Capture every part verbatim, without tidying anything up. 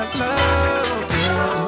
about love, yeah.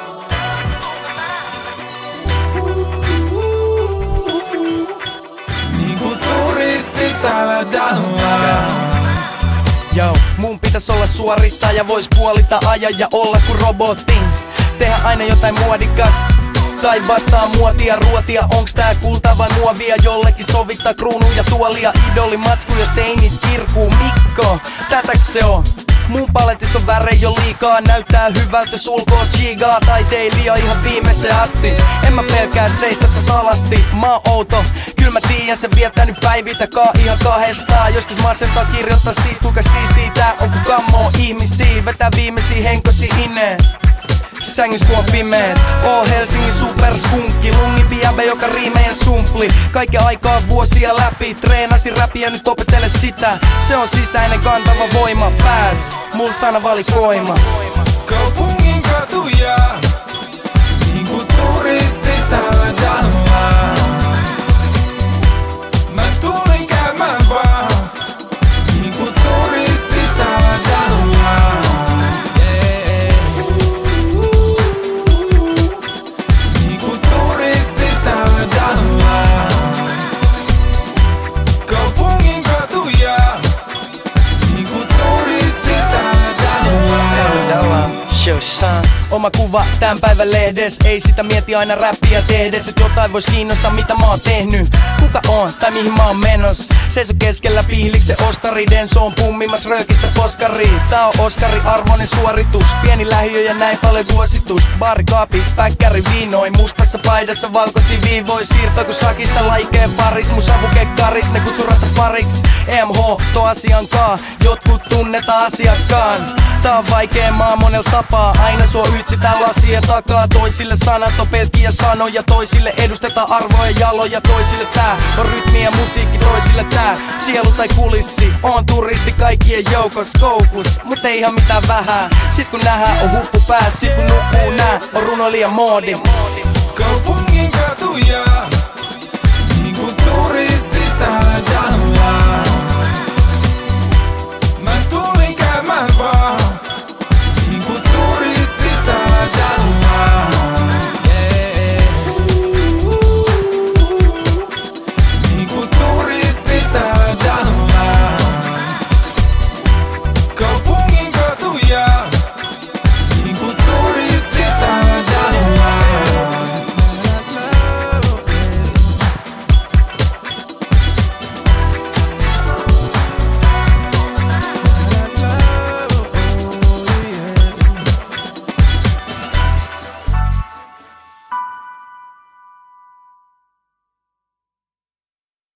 Niinku turisti täällä dalla. Yo, mun pitäis olla suorittaja, vois puolita aja ja olla ku robotin. Tehdä aina jotain muodikasta tai vastaa muotia ruotia. Onks tää kulta vai muovia? Jollekin sovittaa kruunuja tuolia. Idoli matsku jos teinit kirkuu. Mikko, tätäks se on? Mun paletis on värejä jo liikaa. Näyttää hyvältä sulkoo chigaa. Taiteilija ihan viimeiseen asti. En mä pelkää seistä täs alasti. Mä oon outo, kyl mä tiiän sen viettänyt päivitäkaa ihan kahdestaan. Joskus masentaa kirjoittaa siitä kuinka siistii tää on ku kammoo ihmisiä. Vetää viimeisiä henkosi ineen sängys kun on pimeet. Oo Helsingin superskunkki, lungi jäbä joka riimeen sumpli. Kaiken aikaa vuosia läpi, treenasin räpiä nyt opettele sitä. Se on sisäinen kantava voima, pääs mul sana valikoima. Kaupungin katuja, niinku turisti täällä dalla. Mä tulin käymään vaan, niinku turisti täällä dalla. Niinku turisti täällä dalla. Kaupungin katuja, niinku turisti täällä dalla. Oma kuva tän päivän lehdes. Ei sitä mieti aina räppiä tehdes, et jotain vois kiinnostaa mitä mä oon tehnyt. Kuka on tai mihin mä oon menos? Seiso keskellä pihliksen ostari. Denso on pummimas röökistä poskari. Tää on Oskari arvoinen suoritus. Pieni lähiö ja näin paljon vuositus. Baarikaapis, päkkäri viinoin. Mustassa paidassa valkoisi viivoi. Siirtoiku sakista laikeen paris. Mun savuke karis, ne kutsu rastafariks. E M H, to asiankaa. Jotkut tunnetaan asiakkaan. Tää on vaikee maa monel tapaa. Aina sua ytsitään lasien takaa. Toisille sanat on pelkkiä sanoja. Toisille edustetaan arvoja jaloja. Toisille tää on rytmi ja musiikki. Toisille tää sielu tai kulissi. On turisti kaikkien joukos koukus. Mut ei ihan mitään vähää. Sit kun nähdään on huppu pääs. Sit kun nukkuu nää on runoilijan moodi. Kaupungin katuja,